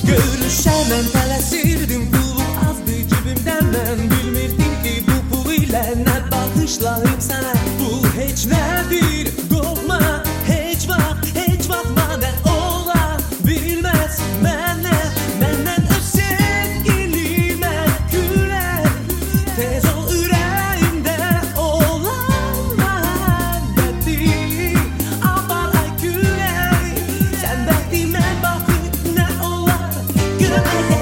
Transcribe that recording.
Görüşemem tələsirdim, pulum azdı cibimdən. Mən bilmirdim ki bu pul ilə nə bağışlayım sənə. Bu heç nədir, qorxma, heç vaxt madən ola bilməz məndən öz sevgilimə gülər. Tez ol ürəyimdə olan məhəbbəti apar ay külək. Sən bəxtimə baxıb nə olar görmək.